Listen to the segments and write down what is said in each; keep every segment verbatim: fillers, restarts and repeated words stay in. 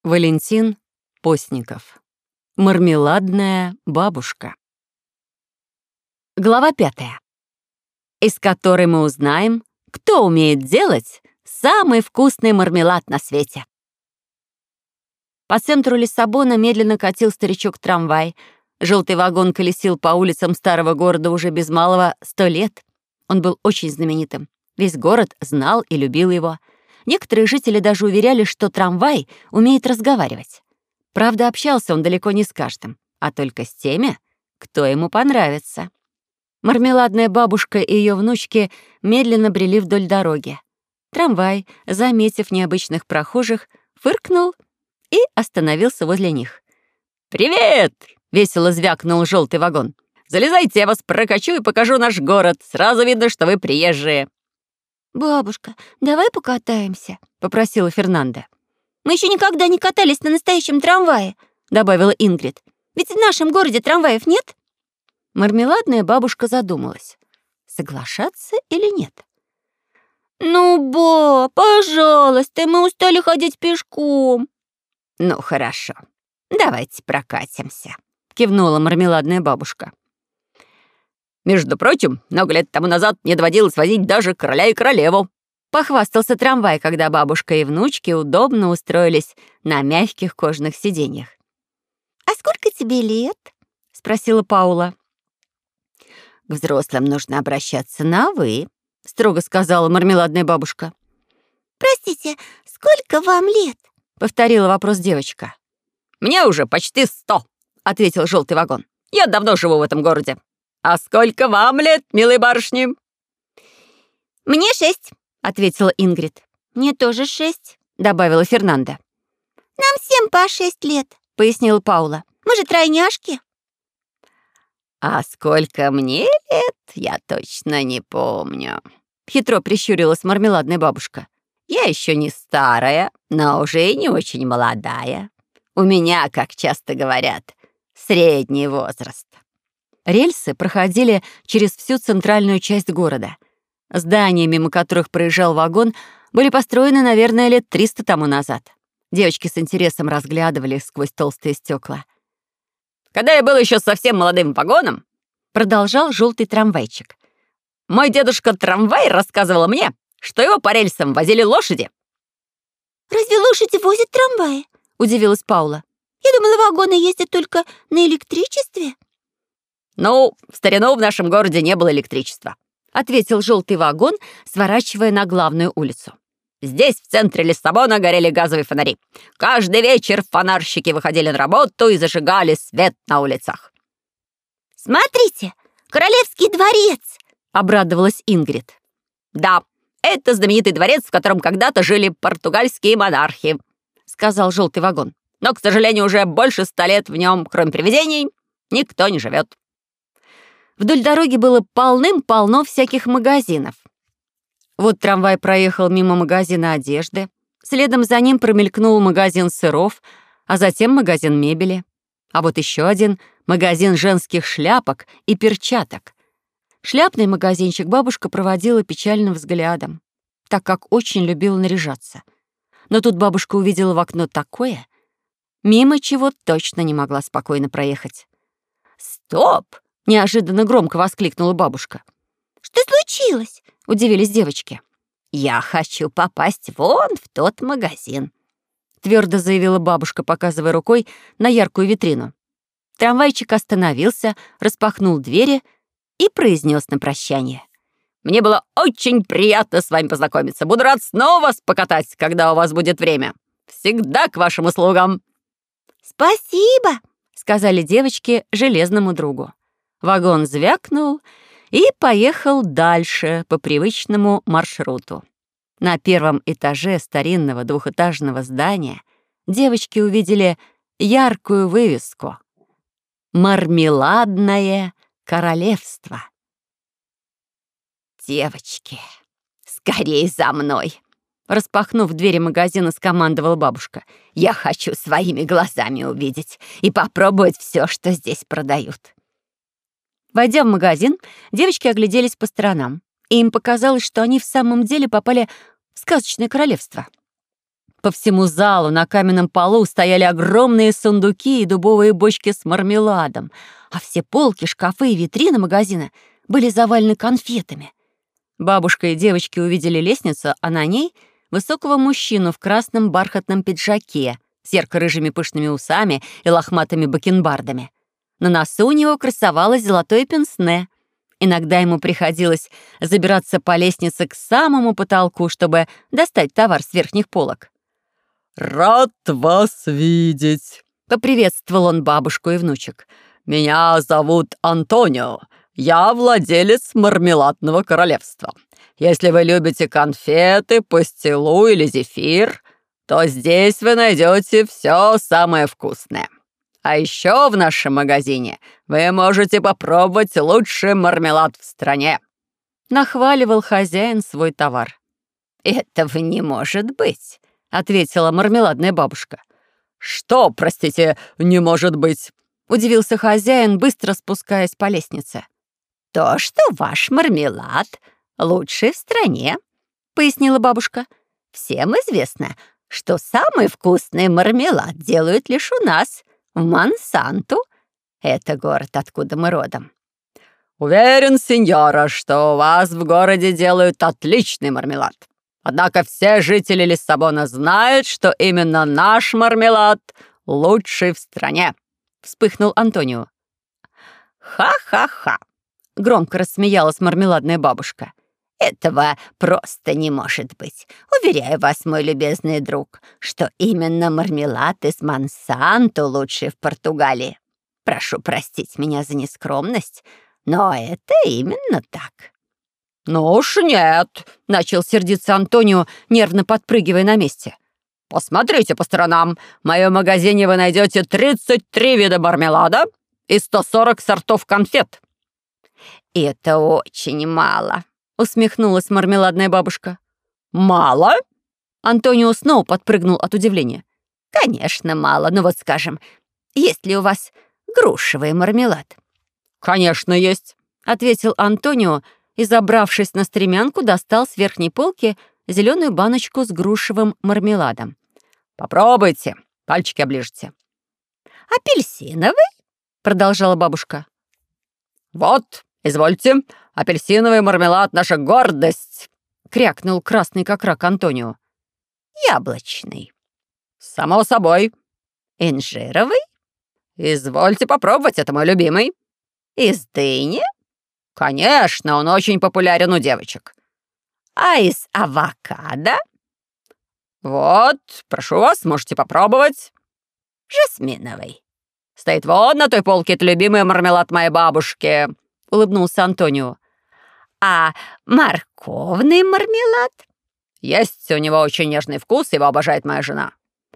Валентин Постников. Мармеладная бабушка. Глава пятая, из которой мы узнаем, кто умеет делать самый вкусный мармелад на свете. По центру Лиссабона медленно катил старичок-трамвай. Желтый вагон колесил по улицам старого города уже без малого сто лет. Он был очень знаменитым. Весь город знал и любил его. Некоторые жители даже уверяли, что трамвай умеет разговаривать. Правда, общался он далеко не с каждым, а только с теми, кто ему понравится. Мармеладная бабушка и ее внучки медленно брели вдоль дороги. Трамвай, заметив необычных прохожих, фыркнул и остановился возле них. «Привет!» — весело звякнул желтый вагон. «Залезайте, я вас прокачу и покажу наш город. Сразу видно, что вы приезжие». «Бабушка, давай покатаемся», — попросила Фернанда. «Мы еще никогда не катались на настоящем трамвае», — добавила Ингрид. «Ведь в нашем городе трамваев нет». Мармеладная бабушка задумалась, соглашаться или нет. «Ну, ба, пожалуйста, мы устали ходить пешком». «Ну, хорошо, давайте прокатимся», — кивнула мармеладная бабушка. «Между прочим, много лет тому назад мне доводилось возить даже короля и королеву», — похвастался трамвай, когда бабушка и внучки удобно устроились на мягких кожаных сиденьях. «А сколько тебе лет?» — спросила Паула. «К взрослым нужно обращаться на «вы», — строго сказала мармеладная бабушка. «Простите, сколько вам лет?» — повторила вопрос девочка. «Мне уже почти сто», — ответил желтый вагон. «Я давно живу в этом городе. А сколько вам лет, милые барышни?» «Мне шесть», — ответила Ингрид. «Мне тоже шесть», — добавила Фернанда. «Нам всем по шесть лет», — пояснила Паула. «Мы же тройняшки». «А сколько мне лет, я точно не помню», — хитро прищурилась мармеладная бабушка. «Я еще не старая, но уже и не очень молодая. У меня, как часто говорят, средний возраст». Рельсы проходили через всю центральную часть города. Здания, мимо которых проезжал вагон, были построены, наверное, лет триста тому назад. Девочки с интересом разглядывали сквозь толстые стекла. «Когда я был еще совсем молодым вагоном», — продолжал желтый трамвайчик, «мой дедушка-трамвай рассказывал мне, что его по рельсам возили лошади». «Разве лошади возят трамваи?» — удивилась Паула. «Я думала, вагоны ездят только на электричестве». «Ну, в старину в нашем городе не было электричества», — ответил желтый вагон, сворачивая на главную улицу. «Здесь, в центре Лиссабона, горели газовые фонари. Каждый вечер фонарщики выходили на работу и зажигали свет на улицах». «Смотрите, Королевский дворец!» — обрадовалась Ингрид. «Да, это знаменитый дворец, в котором когда-то жили португальские монархи», — сказал желтый вагон. «Но, к сожалению, уже больше ста лет в нем, кроме привидений, никто не живет». Вдоль дороги было полным-полно всяких магазинов. Вот трамвай проехал мимо магазина одежды, следом за ним промелькнул магазин сыров, а затем магазин мебели. А вот еще один — магазин женских шляпок и перчаток. Шляпный магазинчик бабушка проводила печальным взглядом, так как очень любила наряжаться. Но тут бабушка увидела в окно такое, мимо чего точно не могла спокойно проехать. «Стоп!» — неожиданно громко воскликнула бабушка. «Что случилось?» — удивились девочки. «Я хочу попасть вон в тот магазин», — твердо заявила бабушка, показывая рукой на яркую витрину. Трамвайчик остановился, распахнул двери и произнес на прощание: «Мне было очень приятно с вами познакомиться. Буду рад снова вас покатать, когда у вас будет время. Всегда к вашим услугам». «Спасибо», — сказали девочки железному другу. Вагон звякнул и поехал дальше по привычному маршруту. На первом этаже старинного двухэтажного здания девочки увидели яркую вывеску «Мармеладное королевство». «Девочки, скорей за мной!» Распахнув двери магазина, скомандовала бабушка. «Я хочу своими глазами увидеть и попробовать все, что здесь продают». Войдя в магазин, девочки огляделись по сторонам, и им показалось, что они в самом деле попали в сказочное королевство. По всему залу на каменном полу стояли огромные сундуки и дубовые бочки с мармеладом, а все полки, шкафы и витрины магазина были завалены конфетами. Бабушка и девочки увидели лестницу, а на ней — высокого мужчину в красном бархатном пиджаке с ярко-рыжими пышными усами и лохматыми бакенбардами. На носу у него красовалось золотое пенсне. Иногда ему приходилось забираться по лестнице к самому потолку, чтобы достать товар с верхних полок. «Рад вас видеть», — поприветствовал он бабушку и внучек. «Меня зовут Антонио. Я владелец мармеладного королевства. Если вы любите конфеты, пастилу или зефир, то здесь вы найдете все самое вкусное. А еще в нашем магазине вы можете попробовать лучший мармелад в стране». Нахваливал хозяин свой товар. «Этого не может быть», — ответила мармеладная бабушка. «Что, простите, не может быть?» — удивился хозяин, быстро спускаясь по лестнице. «То, что ваш мармелад лучший в стране», — пояснила бабушка. «Всем известно, что самый вкусный мармелад делают лишь у нас, в Монсанту. Это город, откуда мы родом». «Уверен, сеньора, что у вас в городе делают отличный мармелад. Однако все жители Лиссабона знают, что именно наш мармелад лучший в стране», — вспыхнул Антонио. «Ха-ха-ха», — громко рассмеялась мармеладная бабушка. «Этого просто не может быть. Уверяю вас, мой любезный друг, что именно мармелад из Монсанто лучший в Португалии. Прошу простить меня за нескромность, но это именно так». «Ну уж нет», — начал сердиться Антонио, нервно подпрыгивая на месте. «Посмотрите по сторонам. В моем магазине вы найдете тридцать три вида мармелада и сто сорок сортов конфет». «Это очень мало», — усмехнулась мармеладная бабушка. «Мало?» Антонио снова подпрыгнул от удивления. «Конечно, мало. Ну вот, скажем, есть ли у вас грушевый мармелад?» «Конечно, есть», — ответил Антонио и, забравшись на стремянку, достал с верхней полки зеленую баночку с грушевым мармеладом. «Попробуйте, пальчики оближите». «Апельсиновый?» — продолжала бабушка. «Вот, извольте, апельсиновый мармелад — наша гордость», — крякнул красный как рак Антонио. «Яблочный?» «Само собой». «Инжировый?» «Извольте попробовать, это мой любимый». «Из дыни?» «Конечно, он очень популярен у девочек». «А из авокадо?» «Вот, прошу вас, можете попробовать». «Жасминовый?» «Стоит вот на той полке, это любимый мармелад моей бабушки», — улыбнулся Антонио. «А морковный мармелад?» «Есть у него очень нежный вкус, его обожает моя жена».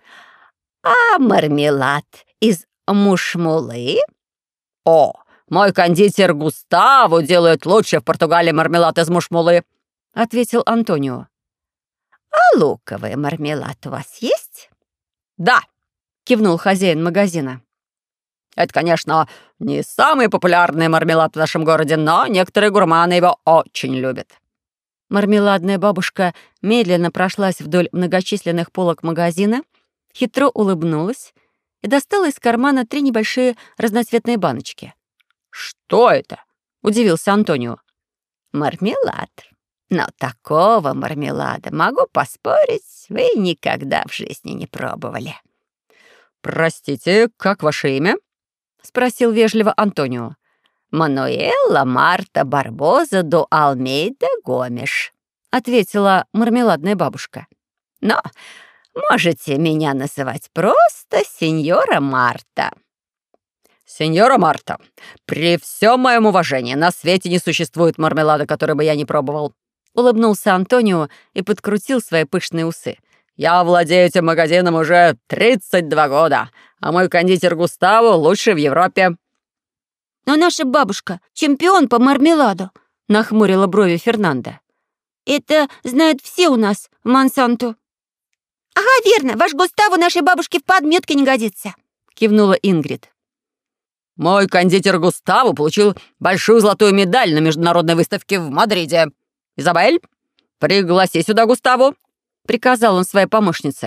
«А мармелад из мушмулы?» «О, мой кондитер Густаво делает лучший в Португалии мармелад из мушмулы», — ответил Антонио. «А луковый мармелад у вас есть?» «Да», — кивнул хозяин магазина. «Это, конечно, не самый популярный мармелад в нашем городе, но некоторые гурманы его очень любят». Мармеладная бабушка медленно прошлась вдоль многочисленных полок магазина, хитро улыбнулась и достала из кармана три небольшие разноцветные баночки. «Что это?» — удивился Антонио. «Мармелад. Но такого мармелада, могу поспорить, вы никогда в жизни не пробовали». «Простите, как ваше имя?» — спросил вежливо Антонио. «Мануэла Марта Барбоза до Алмейда Гомеш», — ответила мармеладная бабушка. «Но можете меня называть просто сеньора Марта». «Сеньора Марта, при всем моем уважении, на свете не существует мармелада, который бы я не пробовал», — улыбнулся Антонио и подкрутил свои пышные усы. «Я владею этим магазином уже тридцать два года, а мой кондитер Густаво лучший в Европе». «Но наша бабушка — чемпион по мармеладу», — нахмурила брови Фернандо. «Это знают все у нас в Монсанту». «Ага, верно, ваш Густаво нашей бабушке в подметке не годится», — кивнула Ингрид. «Мой кондитер Густаво получил большую золотую медаль на международной выставке в Мадриде. Изабель, пригласи сюда Густаво», — приказал он своей помощнице.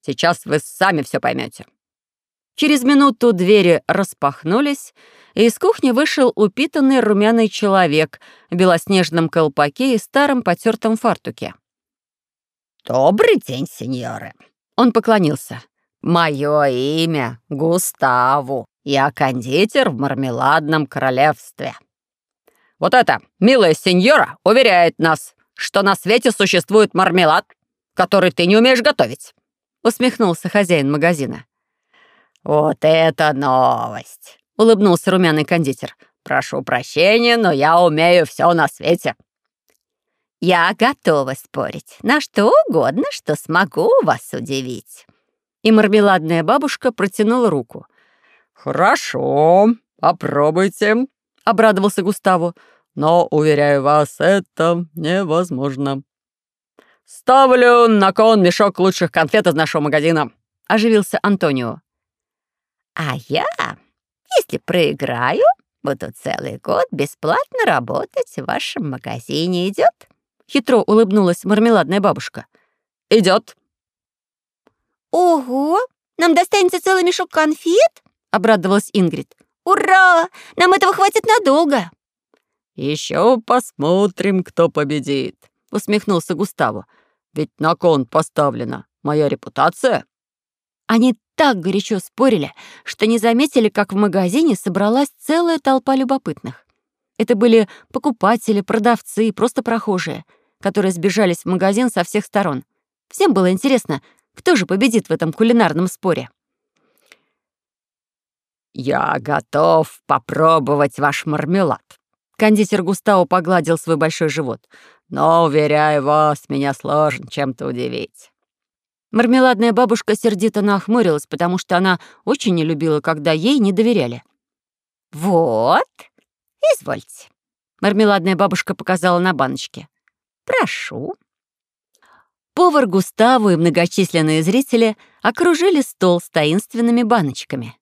Сейчас вы сами все поймете». Через минуту двери распахнулись, и из кухни вышел упитанный румяный человек в белоснежном колпаке и старом потертом фартуке. «Добрый день, сеньоры!» Он поклонился. «Мое имя Густаво. Я кондитер в Мармеладном Королевстве». «Вот это, милая сеньора, уверяет нас, что на свете существует мармелад, который ты не умеешь готовить», — усмехнулся хозяин магазина. «Вот это новость!» — улыбнулся румяный кондитер. «Прошу прощения, но я умею все на свете». «Я готова спорить на что угодно, что смогу вас удивить». И мармеладная бабушка протянула руку. «Хорошо, попробуйте», — обрадовался Густаво. «Но, уверяю вас, это невозможно». «Ставлю на кон мешок лучших конфет из нашего магазина», — оживился Антонио. «А я, если проиграю, буду целый год бесплатно работать в вашем магазине. Идет?» Хитро улыбнулась мармеладная бабушка. «Идет». «Ого! Нам достанется целый мешок конфет?» — обрадовалась Ингрид. «Ура! Нам этого хватит надолго!» «Еще посмотрим, кто победит», — усмехнулся Густаво. «Ведь на кон поставлена моя репутация». Они так горячо спорили, что не заметили, как в магазине собралась целая толпа любопытных. Это были покупатели, продавцы, просто прохожие, которые сбежались в магазин со всех сторон. Всем было интересно, кто же победит в этом кулинарном споре. «Я готов попробовать ваш мармелад». Кондитер Густаво погладил свой большой живот. «Но, уверяю вас, меня сложно чем-то удивить». Мармеладная бабушка сердито нахмурилась, потому что она очень не любила, когда ей не доверяли. «Вот, извольте». Мармеладная бабушка показала на баночке. «Прошу». Повар Густаво и многочисленные зрители окружили стол с таинственными баночками.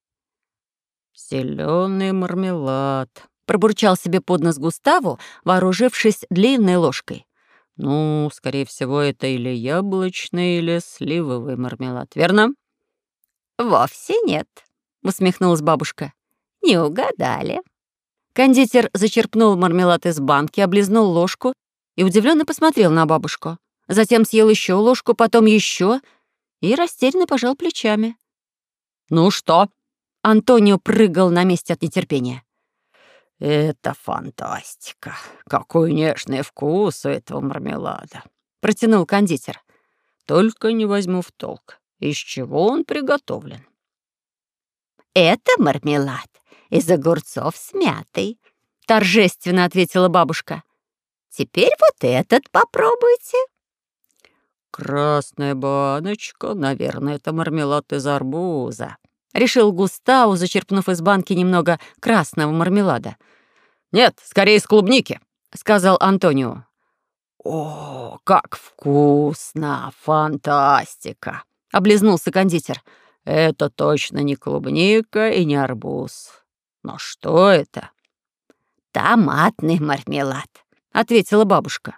«Зелёный мармелад», — пробурчал себе под нос Густаво, вооружившись длинной ложкой. «Ну, скорее всего, это или яблочный, или сливовый мармелад, верно?» «Вовсе нет», — усмехнулась бабушка. «Не угадали». Кондитер зачерпнул мармелад из банки, облизнул ложку и удивленно посмотрел на бабушку. Затем съел еще ложку, потом еще и растерянно пожал плечами. «Ну что?» Антонио прыгал на месте от нетерпения. «Это фантастика! Какой нежный вкус у этого мармелада!» — протянул кондитер. «Только не возьму в толк, из чего он приготовлен». «Это мармелад из огурцов с мятой», — торжественно ответила бабушка. «Теперь вот этот попробуйте». «Красная баночка, наверное, это мармелад из арбуза», — решил Густаво, зачерпнув из банки немного красного мармелада. «Нет, скорее из клубники», — сказал Антонио. «О, как вкусно! Фантастика!» — облизнулся кондитер. «Это точно не клубника и не арбуз. Но что это?» «Томатный мармелад», — ответила бабушка.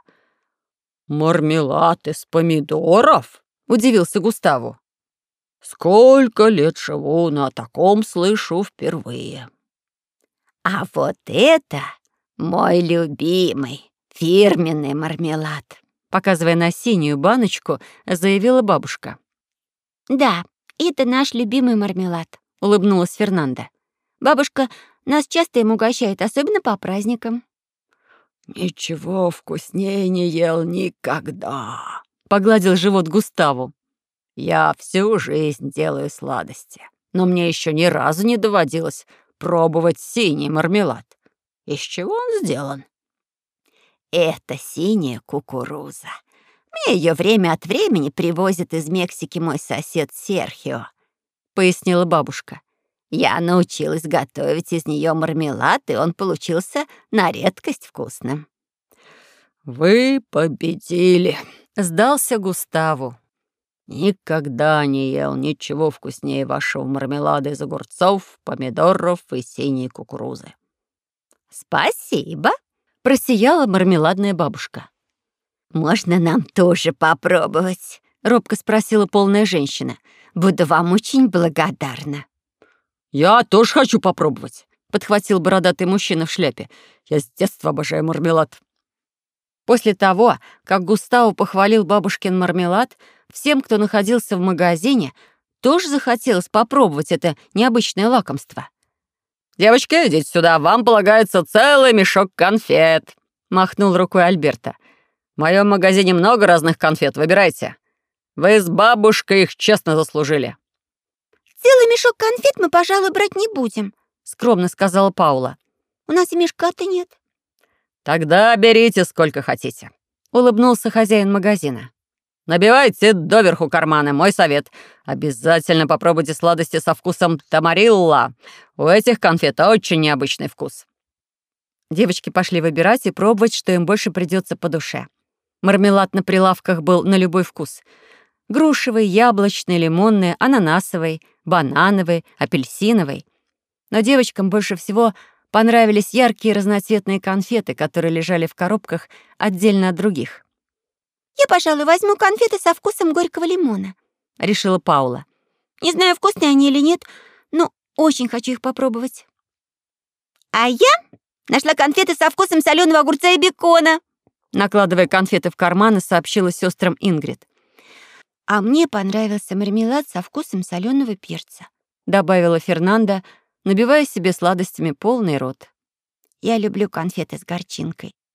«Мармелад из помидоров?» — удивился Густаво. «Сколько лет живу, но о таком слышу впервые». «А вот это мой любимый фирменный мармелад», — показывая на синюю баночку, заявила бабушка. «Да, это наш любимый мармелад», — улыбнулась Фернанда. «Бабушка нас часто им угощает, особенно по праздникам». «Ничего вкуснее не ел никогда», — погладил живот Густаво. «Я всю жизнь делаю сладости, но мне еще ни разу не доводилось пробовать синий мармелад. Из чего он сделан?» «Это синяя кукуруза. Мне ее время от времени привозит из Мексики мой сосед Серхио», — пояснила бабушка. «Я научилась готовить из нее мармелад, и он получился на редкость вкусным». «Вы победили», — сдался Густаво. «Никогда не ел ничего вкуснее вашего мармелада из огурцов, помидоров и синей кукурузы». «Спасибо», — просияла мармеладная бабушка. «Можно нам тоже попробовать?» — робко спросила полная женщина. «Буду вам очень благодарна». «Я тоже хочу попробовать», — подхватил бородатый мужчина в шляпе. «Я с детства обожаю мармелад». После того, как Густаво похвалил бабушкин мармелад, всем, кто находился в магазине, тоже захотелось попробовать это необычное лакомство. «Девочки, идите сюда, вам полагается целый мешок конфет», — махнул рукой Альберто. «В моем магазине много разных конфет, выбирайте. Вы с бабушкой их честно заслужили». «Целый мешок конфет мы, пожалуй, брать не будем», — скромно сказала Паула. «У нас и мешка-то нет». «Тогда берите сколько хотите», — улыбнулся хозяин магазина. «Набивайте доверху карманы, мой совет. Обязательно попробуйте сладости со вкусом тамарилла. У этих конфет очень необычный вкус». Девочки пошли выбирать и пробовать, что им больше придется по душе. Мармелад на прилавках был на любой вкус. Грушевый, яблочный, лимонный, ананасовый, банановый, апельсиновый. Но девочкам больше всего понравились яркие разноцветные конфеты, которые лежали в коробках отдельно от других. «Я, пожалуй, возьму конфеты со вкусом горького лимона», — решила Паула. «Не знаю, вкусные они или нет, но очень хочу их попробовать». «А я нашла конфеты со вкусом соленого огурца и бекона», — накладывая конфеты в карманы, сообщила сестрам Ингрид. «А мне понравился мармелад со вкусом соленого перца», — добавила Фернанда, набивая себе сладостями полный рот. «Я люблю конфеты с горчинкой».